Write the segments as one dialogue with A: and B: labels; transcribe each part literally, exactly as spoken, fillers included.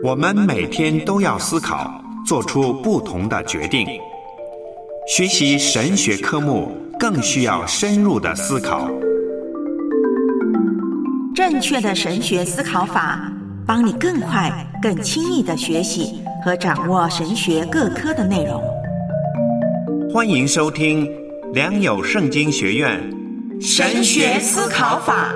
A: 我们每天都要思考，做出不同的决定。学习神学科目更需要深入的思考。
B: 正确的神学思考法，帮你更快、更轻易地学习和掌握神学各科的内容。
A: 欢迎收听良友圣经学院
B: 神学思考法。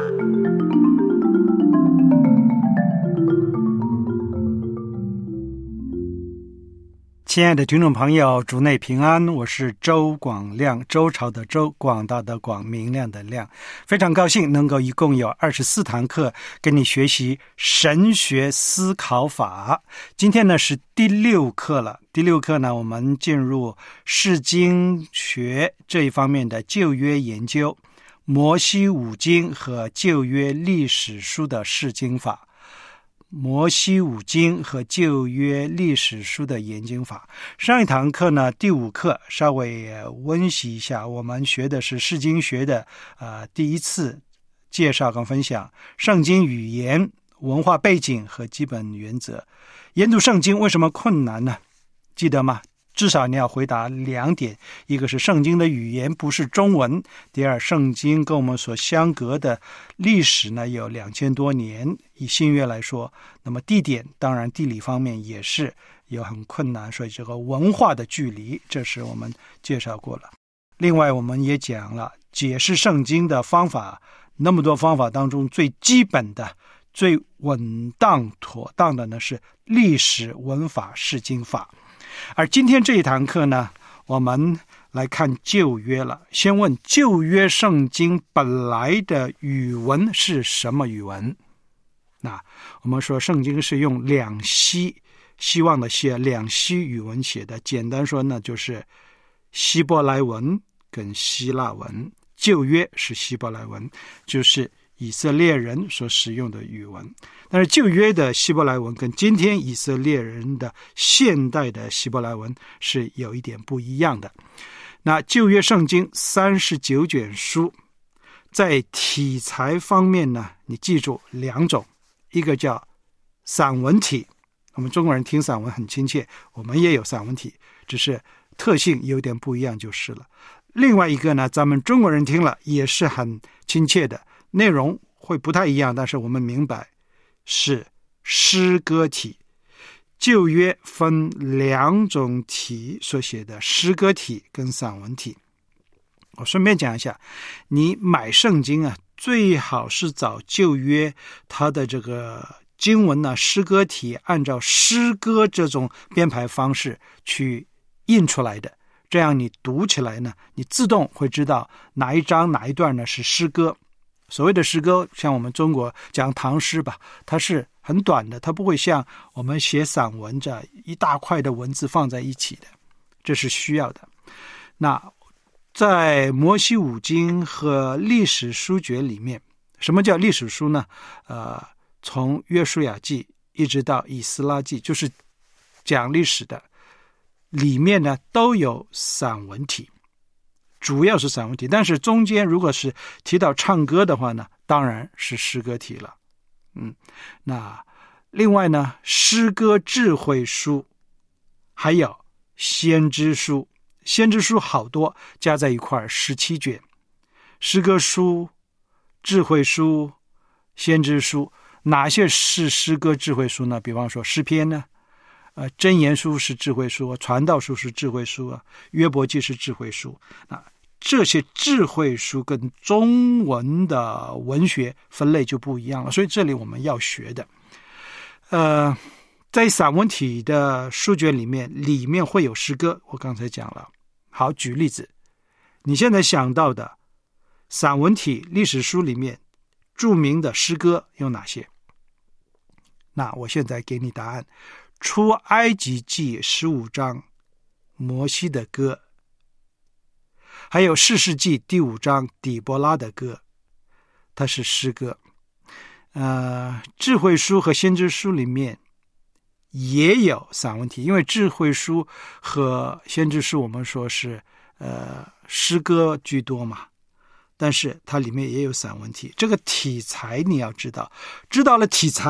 C: 亲爱的听众朋友，主内平安，我是周广亮，周朝的周，广大的广，明亮的亮。非常高兴能够一共有二十四堂课跟你学习神学思考法。今天呢是第六课了，第六课呢我们进入释经学这一方面的旧约研究，摩西五经和旧约历史书的释经法。摩西五经和旧约历史书的研经法。上一堂课呢，第五课稍微温习一下，我们学的是释经学的呃第一次介绍跟分享，圣经语言、文化背景和基本原则。研读圣经为什么困难呢？记得吗？至少你要回答两点，一个是圣经的语言不是中文，第二，圣经跟我们所相隔的历史呢有两千多年，以新约来说，那么地点当然地理方面也是有很困难，所以这个文化的距离，这是我们介绍过了。另外我们也讲了解释圣经的方法，那么多方法当中最基本的最稳当妥当的呢是历史文法释经法。而今天这一堂课呢，我们来看旧约了。先问旧约圣经本来的语文是什么语文？那我们说圣经是用两希，希望的希，两希语文写的。简单说呢，就是希伯来文跟希腊文。旧约是希伯来文，就是以色列人所使用的语文。但是旧约的希伯来文跟今天以色列人的现代的希伯来文是有一点不一样的。那旧约圣经三十九卷书，在题材方面呢，你记住两种，一个叫散文体，我们中国人听散文很亲切，我们也有散文体，只是特性有点不一样就是了。另外一个呢，咱们中国人听了也是很亲切的，内容会不太一样，但是我们明白是诗歌体。旧约分两种体所写的，诗歌体跟散文体。我顺便讲一下，你买圣经啊，最好是找旧约它的这个经文呢，诗歌体按照诗歌这种编排方式去印出来的，这样你读起来呢，你自动会知道哪一章哪一段呢是诗歌。所谓的诗歌，像我们中国讲唐诗吧，它是很短的，它不会像我们写散文这一大块的文字放在一起的，这是需要的。那在摩西五经和历史书卷里面，什么叫历史书呢？呃，从约书亚记一直到以斯拉记，就是讲历史的，里面呢都有散文体，主要是散文体，但是中间如果是提到唱歌的话呢，当然是诗歌体了。嗯，那另外呢，诗歌智慧书，还有先知书，先知书好多，加在一块十七卷，诗歌书、智慧书、先知书。哪些是诗歌智慧书呢？比方说诗篇呢，呃，箴言书是智慧书，传道书是智慧书啊，约伯记是智慧书。那这些智慧书跟中文的文学分类就不一样了，所以这里我们要学的，呃，在散文体的书卷里面，里面会有诗歌，我刚才讲了。好，举例子，你现在想到的散文体历史书里面著名的诗歌有哪些？那我现在给你答案。出埃及记十五章，摩西的歌，还有士师记第五章底波拉的歌，它是诗歌。呃，智慧书和先知书里面也有散文体，因为智慧书和先知书我们说是呃诗歌居多嘛，但是它里面也有散文体。这个题材你要知道，知道了题材，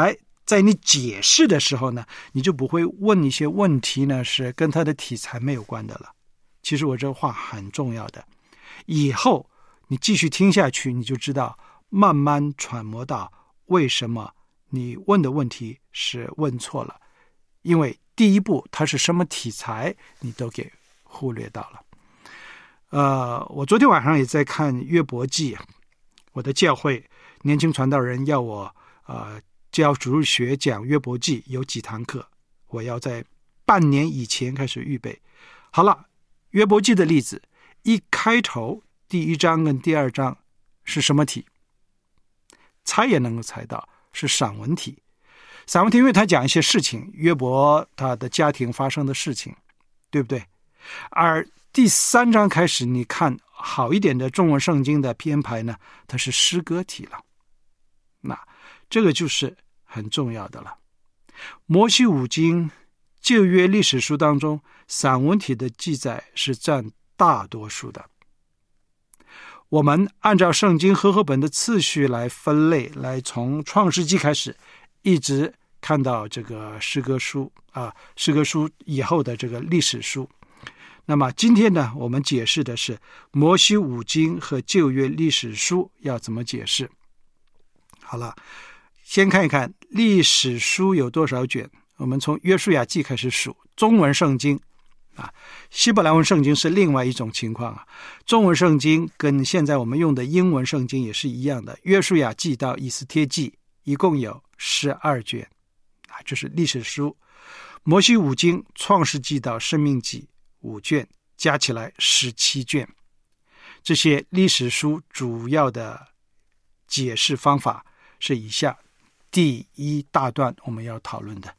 C: 在你解释的时候呢，你就不会问一些问题呢是跟他的题材没有关的了。其实我这话很重要的，以后你继续听下去，你就知道慢慢揣摩到为什么你问的问题是问错了，因为第一步它是什么题材你都给忽略到了。呃，我昨天晚上也在看约伯记，我的教会年轻传道人要我呃教主日学讲约伯记有几堂课，我要在半年以前开始预备。好了，约伯记的例子一开头第一章跟第二章是什么题？猜也能够猜到，是散文题。散文题因为他讲一些事情，约伯他的家庭发生的事情，对不对？而第三章开始，你看好一点的中文圣经的编排呢，它是诗歌题了。那这个就是很重要的了。摩西五经旧约历史书当中，散文体的记载是占大多数的。我们按照圣经和合本的次序来分类，来从创世纪开始一直看到这个诗歌书啊，诗歌书以后的这个历史书。那么今天呢，我们解释的是摩西五经和旧约历史书要怎么解释。好了，先看一看历史书有多少卷，我们从约书亚记开始数。中文圣经啊，希伯来文圣经是另外一种情况啊。中文圣经跟现在我们用的英文圣经也是一样的，约书亚记到以斯帖记一共有十二卷啊，这是历史书。摩西五经创世纪到申命记五卷，加起来十七卷。这些历史书主要的解释方法是以下第一大段我们要讨论的。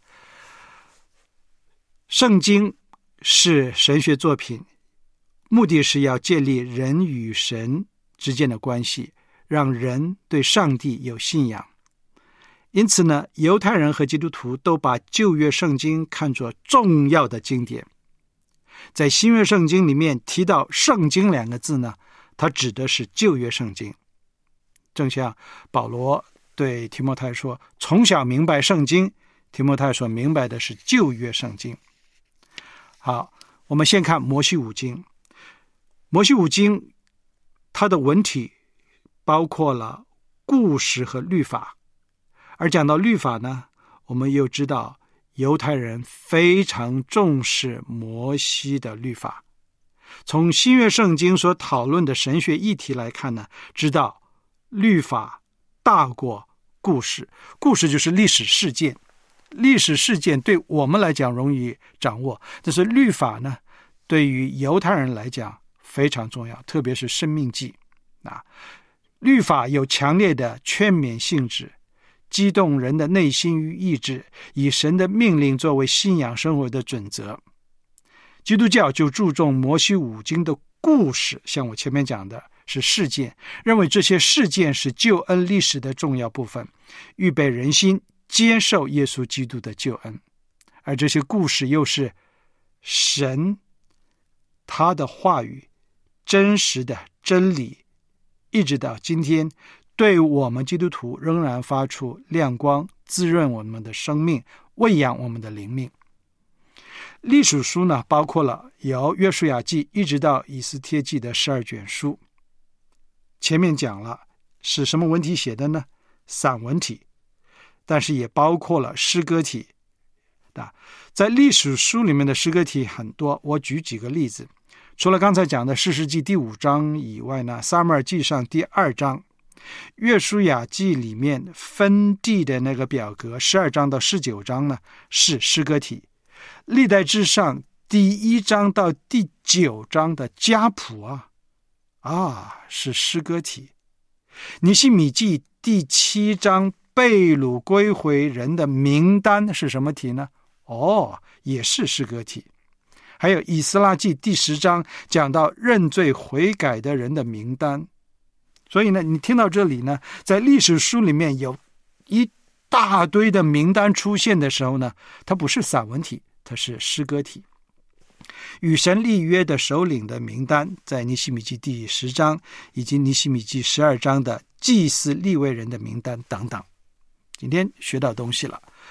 C: 圣经是神学作品，目的是要建立人与神之间的关系，让人对上帝有信仰。因此呢，犹太人和基督徒都把旧约圣经看作重要的经典。在新约圣经里面提到圣经两个字呢，它指的是旧约圣经。正像保罗对提摩太说，从小明白圣经，提摩太所明白的是旧约圣经。好，我们先看摩西五经。摩西五经它的文体包括了故事和律法。而讲到律法呢，我们又知道犹太人非常重视摩西的律法。从新约圣经所讨论的神学议题来看呢，知道律法大过故事。故事就是历史事件，历史事件对我们来讲容易掌握，但是律法呢，对于犹太人来讲非常重要，特别是申命记啊，律法有强烈的劝勉性质，激动人的内心与意志，以神的命令作为信仰生活的准则。基督教就注重摩西五经的故事，像我前面讲的是事件，认为这些事件是救恩历史的重要部分，预备人心接受耶稣基督的救恩。而这些故事又是神他的话语真实的真理，一直到今天对我们基督徒仍然发出亮光，滋润我们的生命，喂养我们的灵命。历史书呢，包括了由约书亚记一直到以斯帖记的十二卷书。前面讲了是什么文体写的呢？散文体，但是也包括了诗歌体。在历史书里面的诗歌体很多，我举几个例子。除了刚才讲的士师记第五章以外呢，撒母耳记上第二章，约书亚记里面分地的那个表格十二章到十九章呢是诗歌体。历代志上第一章到第九章的家谱啊啊是诗歌体。尼希米记第七章被掳归回人的名单是什么题呢？哦，也是诗歌体。还有以斯拉记第十章讲到认罪悔改的人的名单。所以呢，你听到这里呢，在历史书里面有一大堆的名单出现的时候呢，它不是散文体，它是诗歌体。与神立约的首领的名单在尼希米记第十章以及尼希米记十二章的祭司利未人的名单等等。今天学到东西了。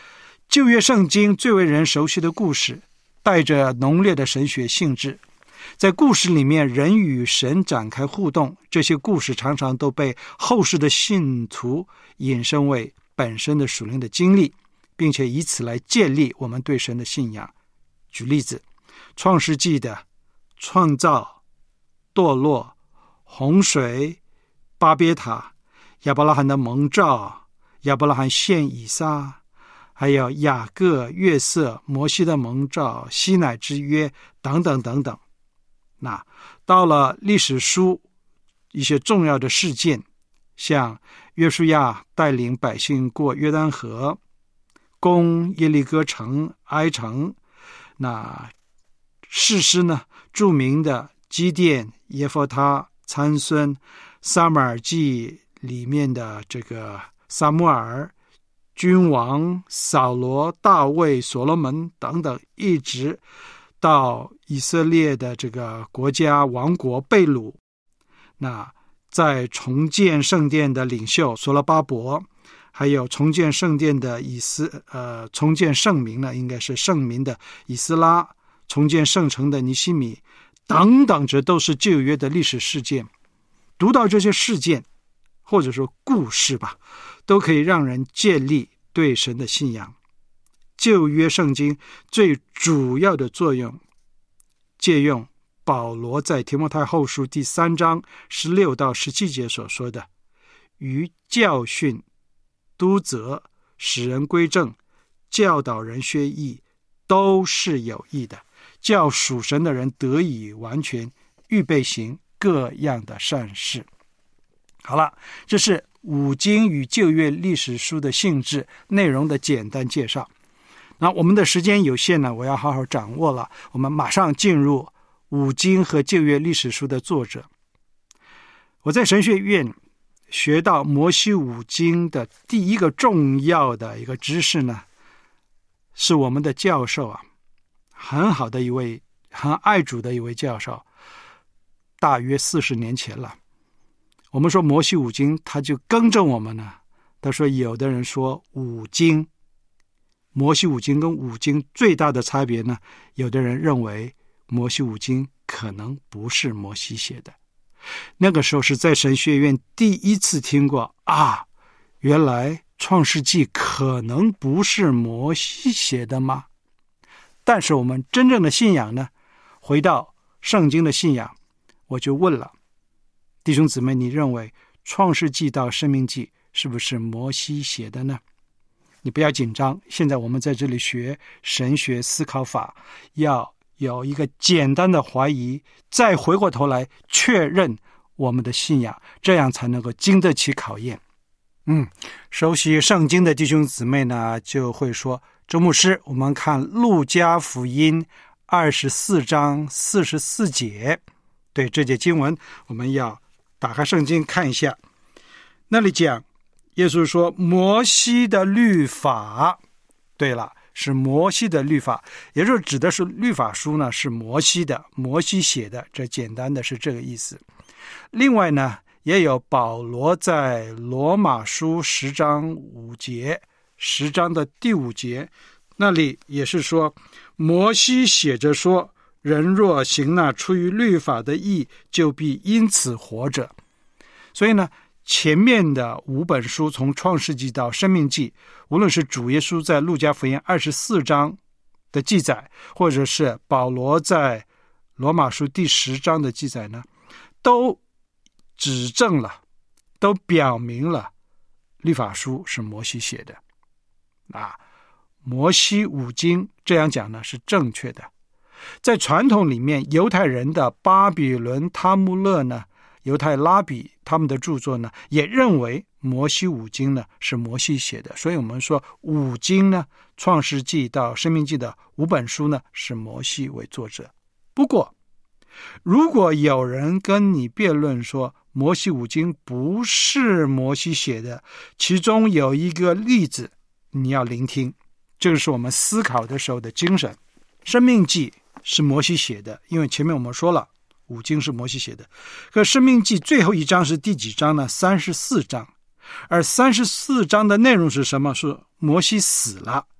C: 旧约圣经最为人熟悉的故事，带着浓烈的神学性质。在故事里面，人与神展开互动，这些故事常常都被后世的信徒引申为本身的属灵的经历，并且以此来建立我们对神的信仰。举例子，创世纪的创造、堕落、洪水、巴别塔、亚伯拉罕的蒙召、亚伯拉罕献以撒，还有雅各、约瑟、摩西的蒙召、西乃之约等等等等。那到了历史书一些重要的事件，像约书亚带领百姓过约旦河，攻耶利哥城、哀城，那士师呢，著名的基甸、耶弗他、参孙、撒母耳记里面的这个撒母耳、君王扫罗、大卫、所罗门等等，一直到以色列的这个国家王国被掳，那在重建圣殿的领袖所罗巴伯，还有重建圣殿的以斯呃重建圣民呢，应该是圣民的以斯拉，重建圣城的尼希米等等，这都是旧约的历史事件。读到这些事件或者说故事吧，都可以让人建立对神的信仰。旧约圣经最主要的作用，借用保罗在提摩太后书第三章十六到十七节所说的，于教训、督责、使人归正、教导人学义，都是有益的，叫属神的人得以完全，预备行各样的善事。好了，这是五经与旧约历史书的性质内容的简单介绍。那我们的时间有限呢，我要好好掌握了，我们马上进入五经和旧约历史书的作者。我在神学院学到摩西五经的第一个重要的一个知识呢，是我们的教授啊，很好的一位很爱主的一位教授，大约四十年前了。我们说摩西五经，他就更正我们呢，他说有的人说五经，摩西五经跟五经最大的差别呢，有的人认为摩西五经可能不是摩西写的。那个时候是在神学院第一次听过啊，原来创世纪可能不是摩西写的吗？但是我们真正的信仰呢，回到圣经的信仰，我就问了弟兄姊妹，你认为创世纪到申命记是不是摩西写的呢？你不要紧张，现在我们在这里学神学思考法，要有一个简单的怀疑，再回过头来确认我们的信仰，这样才能够经得起考验。嗯，熟悉圣经的弟兄姊妹呢，就会说，周牧师，我们看路加福音二十四章四十四节，对，这节经文我们要打开圣经看一下。那里讲耶稣说摩西的律法，对了，是摩西的律法，也就是指的是律法书呢是摩西的，摩西写的，这简单的是这个意思。另外呢，也有保罗在罗马书十章五节，十章的第五节，那里也是说摩西写着说，人若行那出于律法的义，就必因此活着。所以呢，前面的五本书，从创世纪到申命记，无论是主耶稣在路加福音二十四章的记载，或者是保罗在罗马书第十章的记载呢，都指证了，都表明了律法书是摩西写的啊。摩西五经这样讲呢是正确的。在传统里面，犹太人的巴比伦塔木勒呢，犹太拉比他们的著作呢，也认为摩西五经呢是摩西写的，所以我们说五经呢，创世纪到申命记的五本书呢是摩西为作者。不过如果有人跟你辩论说摩西五经不是摩西写的，其中有一个例子你要聆听，这个是我们思考的时候的精神。申命记是摩西写的，因为前面我们说了五经是摩西写的，可申命记最后一章是第几章呢？三十四章。而三十四章的内容是什么？是摩西死了，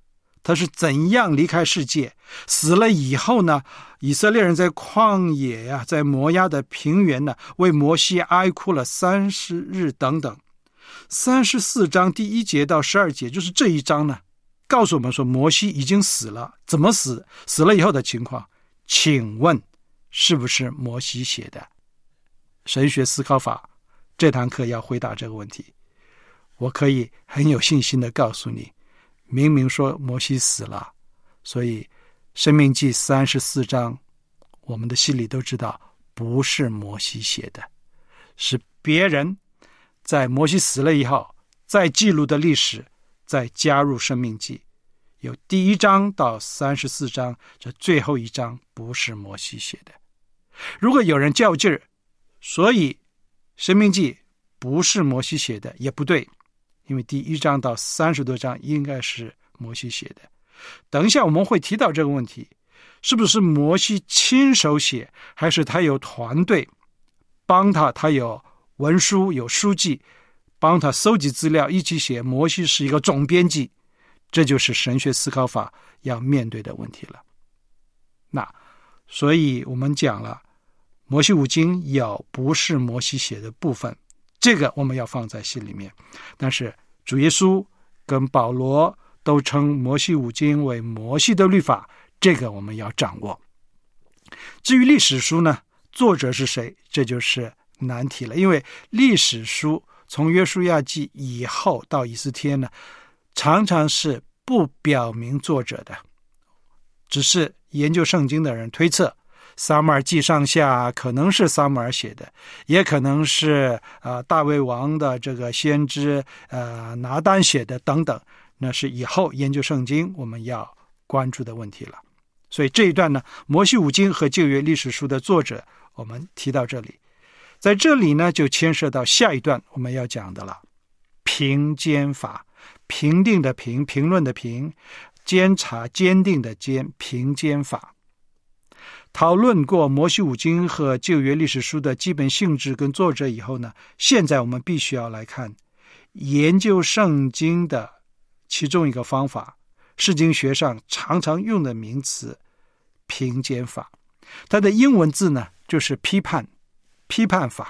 C: 他是怎样离开世界，死了以后呢，以色列人在旷野呀、啊，在摩押的平原呢，为摩西哀哭了三十日等等。三十四章第一节到十二节，就是这一章呢，告诉我们说摩西已经死了，怎么死，死了以后的情况。请问是不是摩西写的？神学思考法这堂课要回答这个问题。我可以很有信心的告诉你，明明说摩西死了，所以申命记三十四章我们的心里都知道不是摩西写的，是别人在摩西死了以后再记录的历史，再加入申命记，有第一章到三十四章，这最后一章不是摩西写的。如果有人较劲儿，所以申命记不是摩西写的，也不对，因为第一章到三十多章应该是摩西写的。等一下我们会提到这个问题，是不是摩西亲手写，还是他有团队帮他，他有文书有书记帮他搜集资料一起写，摩西是一个总编辑，这就是神学思考法要面对的问题了。那所以我们讲了摩西五经有不是摩西写的部分，这个我们要放在心里面。但是主耶稣跟保罗都称摩西五经为摩西的律法，这个我们要掌握。至于历史书呢，作者是谁，这就是难题了。因为历史书从约书亚记以后到以斯帖呢，常常是不表明作者的，只是研究圣经的人推测撒母耳记上下可能是撒母耳写的，也可能是呃大卫王的这个先知呃拿单写的等等，那是以后研究圣经我们要关注的问题了。所以这一段呢，摩西五经和旧约历史书的作者我们提到这里，在这里呢就牵涉到下一段我们要讲的了，评鉴法，评定的评，评论的评，监察坚定的坚，评鉴法。讨论过摩西五经和旧约历史书的基本性质跟作者以后呢，现在我们必须要来看研究圣经的其中一个方法，释经学上常常用的名词评鉴法。它的英文字呢就是批判，批判法，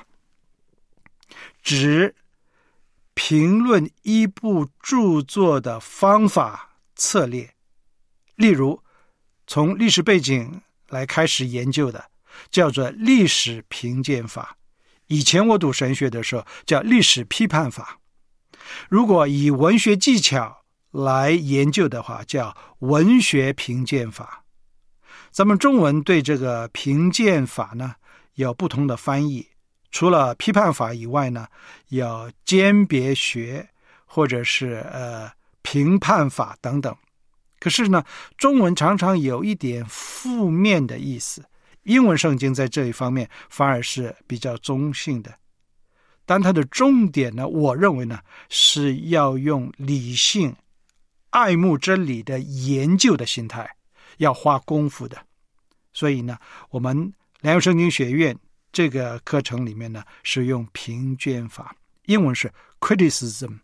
C: 指评论一部著作的方法策略。例如从历史背景来开始研究的叫做历史评鉴法，以前我读神学的时候叫历史批判法。如果以文学技巧来研究的话，叫文学评鉴法。咱们中文对这个评鉴法呢有不同的翻译，除了批判法以外呢，有鉴别学或者是呃评判法等等。可是呢，中文常常有一点负面的意思，英文圣经在这一方面反而是比较中性的。但它的重点呢，我认为呢，是要用理性、爱慕真理的研究的心态，要花功夫的。所以呢，我们良友圣经学院这个课程里面呢，是用评鉴法，英文是 criticism，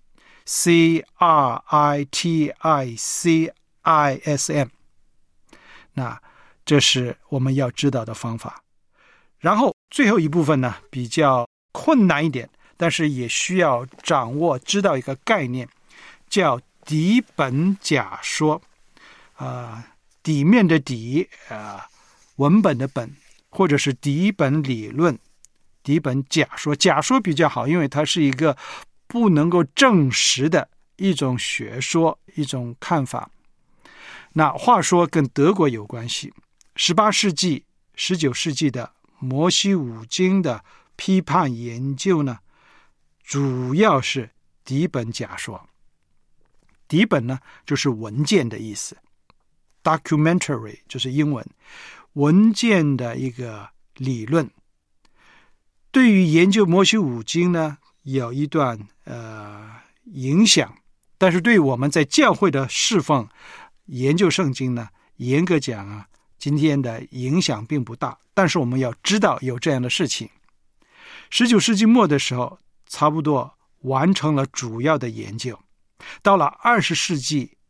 C: C R I T I C I S M。 那这是我们要知道的方法。然后最后一部分呢比较困难一点，但是也需要掌握知道一个概念，叫底本假说。呃，底面的底，呃，文本的本，或者是底本理论，底本假说。假说比较好，因为它是一个不能够证实的一种学说，一种看法。那话说跟德国有关系，十八世纪十九世纪的摩西五经的批判研究呢，主要是底本假说。底本呢就是文件的意思， documentary 就是英文，文件的一个理论。对于研究摩西五经呢有一段呃影响，但是对于我们在教会的侍奉研究圣经呢，严格讲啊，今天的影响并不大，但是我们要知道有这样的事情。十九世纪末的时候，差不多完成了主要的研究。到了二十世纪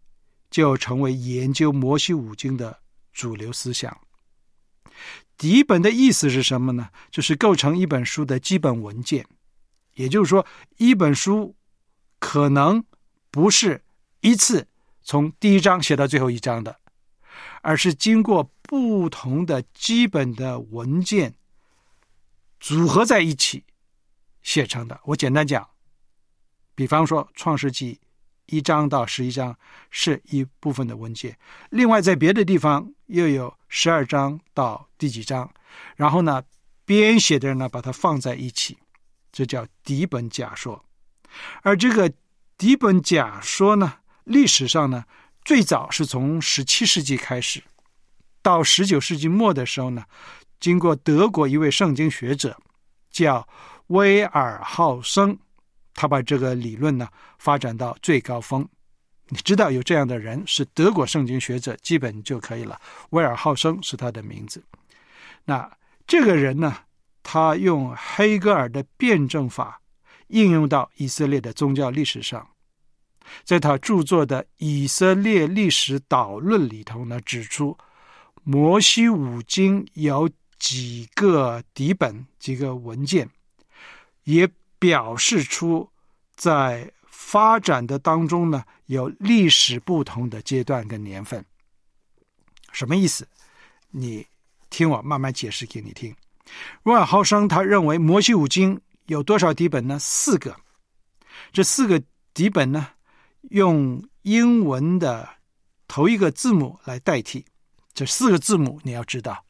C: 就成为研究摩西五经的主流思想。底本的意思是什么呢？就是构成一本书的基本文件。也就是说，一本书可能不是一次从第一章写到最后一章的，而是经过不同的基本的文件组合在一起写成的。我简单讲，比方说创世纪一章到十一章是一部分的文件，另外在别的地方又有十二章到第几章，然后呢编写的人呢把它放在一起，这叫底本假说。而这个底本假说呢，历史上呢最早是从十七世纪开始，到十九世纪末的时候呢，经过德国一位圣经学者叫威尔浩生，他把这个理论呢发展到最高峰。你知道有这样的人是德国圣经学者基本就可以了，威尔浩生是他的名字。那这个人呢，他用黑格尔的辩证法应用到以色列的宗教历史上。在他著作的《以色列历史导论》里头呢，指出摩西五经有几个底本，几个文件，也表示出在发展的当中呢，有历史不同的阶段跟年份。什么意思？你听我慢慢解释给你听。威尔浩生他认为摩西五经有多少底本呢？四个。这四个底本呢，用英文的头一个字母来代替。这四个字母你要知道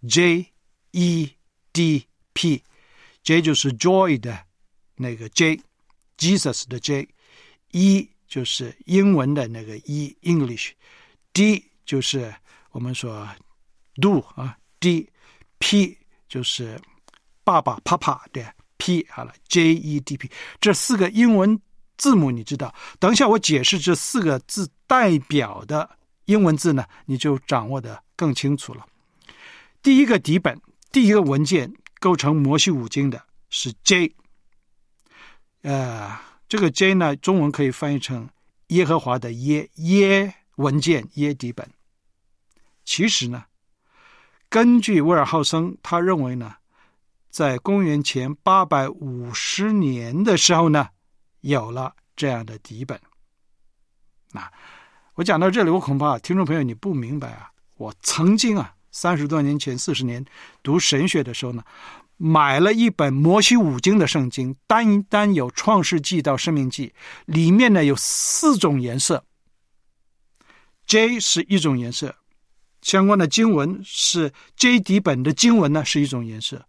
C: J E D P， J 就是 joy 的那个 J， Jesus 的 J， E 就是英文的那个 E English， D 就是我们说 do 啊 D， P 就是爸爸 Papa 的 P， 好了 J E D P， 这四个英文字母你知道，等一下我解释这四个字代表的英文字呢，你就掌握的更清楚了。第一个底本，第一个文件构成摩西五经的是 J， 呃，这个 J 呢，中文可以翻译成耶和华的耶，耶文件，耶底本。其实呢，根据威尔浩生，他认为呢，在公元前八百五十年的时候呢，有了这样的底本。那我讲到这里，我恐怕听众朋友你不明白啊，我曾经啊三十多年前四十年读神学的时候呢，买了一本摩西五经的圣经，单单有创世纪到申命记，里面呢有四种颜色， J 是一种颜色，相关的经文是 J 底本的经文呢是一种颜色，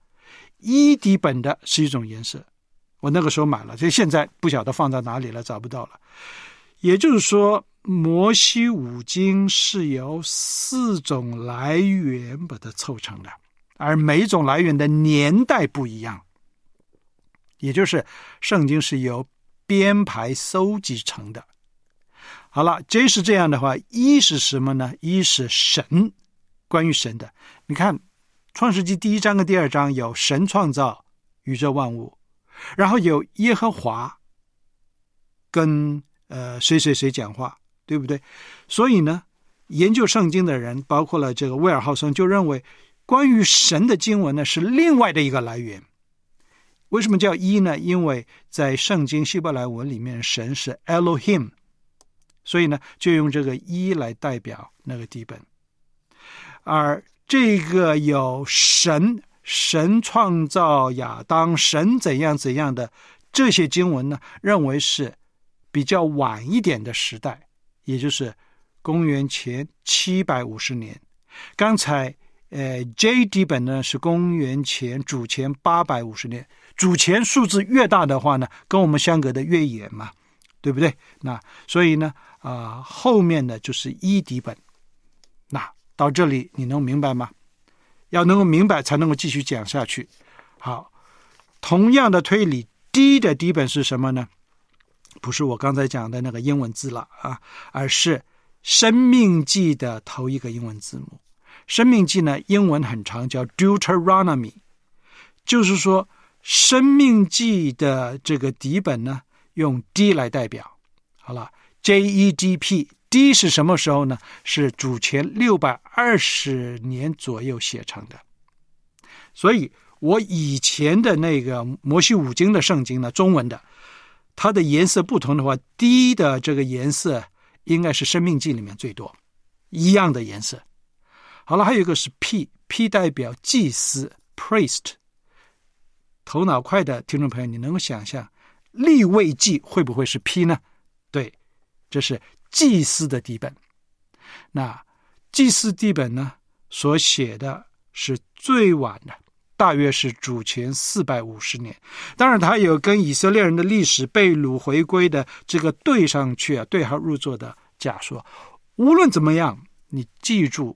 C: E 底本的是一种颜色。我那个时候买了，所以现在不晓得放在哪里了，找不到了。也就是说，摩西五经是由四种来源把它凑成的，而每种来源的年代不一样，也就是圣经是由编排搜集成的。好了，这是这样的话，一是什么呢？一是神，关于神的。你看创世纪第一章跟第二章有神创造宇宙万物，然后有耶和华跟呃谁谁谁讲话，对不对？所以呢，研究圣经的人，包括了这个威尔浩生，就认为关于神的经文呢是另外的一个来源。为什么叫一呢？因为在圣经希伯来文里面，神是 Elohim， 所以呢就用这个一来代表那个底本。而这个有神神创造亚当，神怎样怎样的这些经文呢，认为是比较晚一点的时代，也就是公元前七百五十年。刚才呃 J 底本呢是公元前主前八百五十年，主前数字越大的话呢，跟我们相隔的越远嘛，对不对？那所以呢啊、呃，后面呢就是一底本。那到这里你能明白吗？要能够明白才能够继续讲下去。好，同样的推理， D 的底本是什么呢？不是我刚才讲的那个英文字了啊，而是生命记的头一个英文字母。生命记呢，英文很长，叫 Deuteronomy， 就是说生命记的这个底本呢，用 D 来代表。好了 ，J E D P D 是什么时候呢？是主前六百二十年左右写成的。所以我以前的那个摩西五经的圣经呢，中文的，它的颜色不同的话， D 的这个颜色应该是生命记里面最多，一样的颜色。好了，还有一个是 P， P 代表祭司 priest。 头脑快的听众朋友，你能够想象利未记会不会是 P 呢？对，这是祭司的底本。那祭司底本呢，所写的是最晚的，大约是主前四百五十年。当然它有跟以色列人的历史被掳回归的这个对上去啊，对号入座的假说。无论怎么样，你记住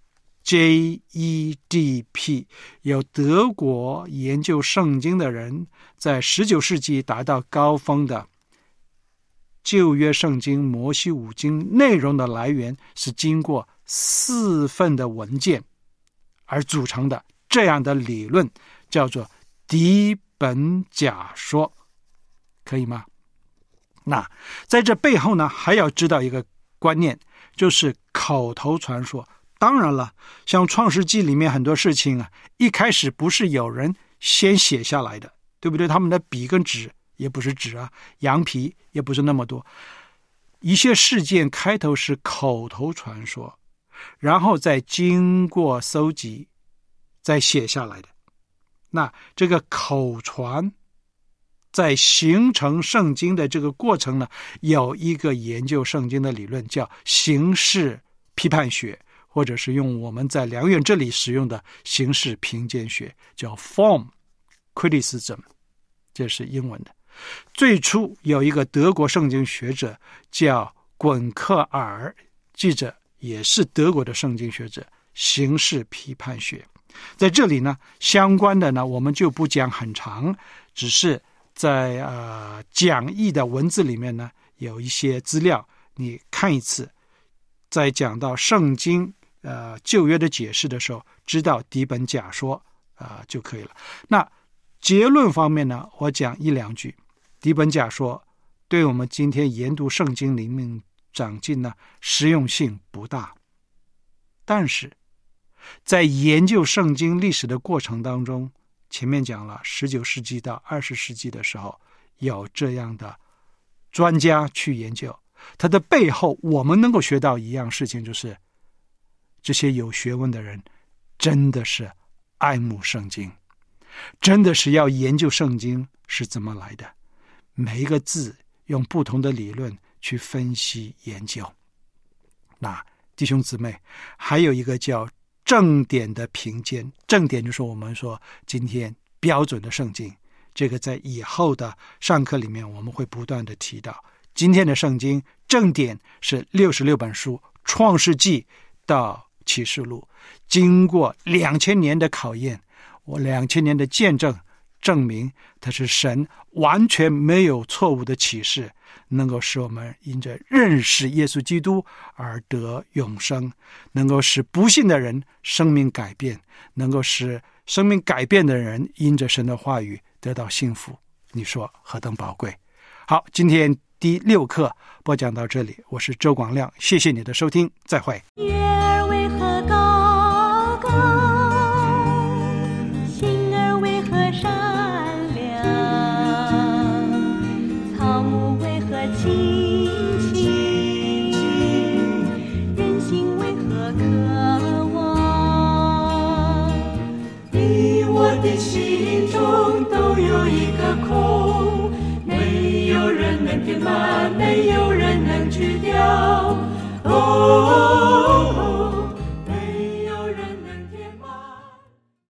C: J E D P， 有德国研究圣经的人在十九世纪达到高峰的旧约圣经摩西五经内容的来源是经过四份的文件而组成的，这样的理论叫做底本假说，可以吗？那在这背后呢，还要知道一个观念，就是口头传说。当然了，像创世纪里面很多事情啊，一开始不是有人先写下来的，对不对？他们的笔跟纸也不是纸啊，羊皮也不是那么多。一些事件开头是口头传说，然后再经过搜集再写下来的。那这个口传在形成圣经的这个过程呢，有一个研究圣经的理论叫形式批判学，或者是用我们在梁院这里使用的形式评鉴学，叫 form criticism， 这是英文的。最初有一个德国圣经学者叫滚克尔，记者也是德国的圣经学者，形式批判学。在这里呢，相关的呢我们就不讲很长，只是在呃讲义的文字里面呢有一些资料，你看一次，在讲到圣经呃旧约的解释的时候，知道底本假说啊、呃、就可以了。那结论方面呢，我讲一两句。底本假说对我们今天研读圣经里面长进呢，实用性不大。但是在研究圣经历史的过程当中，前面讲了十九世纪到二十世纪的时候，有这样的专家去研究，它的背后我们能够学到一样事情，就是这些有学问的人真的是爱慕圣经，真的是要研究圣经是怎么来的，每一个字用不同的理论去分析研究。那弟兄姊妹，还有一个叫正典的评鉴，正典就是我们说今天标准的圣经，这个在以后的上课里面我们会不断的提到。今天的圣经正典是六十六本书，创世纪到启示录，经过两千年的考验，我两千年的见证，证明它是神完全没有错误的启示，能够使我们因着认识耶稣基督而得永生，能够使不信的人生命改变，能够使生命改变的人因着神的话语得到幸福。你说何等宝贵。好，今天第六课播讲到这里，我是周广亮，谢谢你的收听，再会。
D: 月儿为何高高，星儿为何闪亮，草木为何青青，人心为何渴望。你我的心中都有一个空，没有人能填满。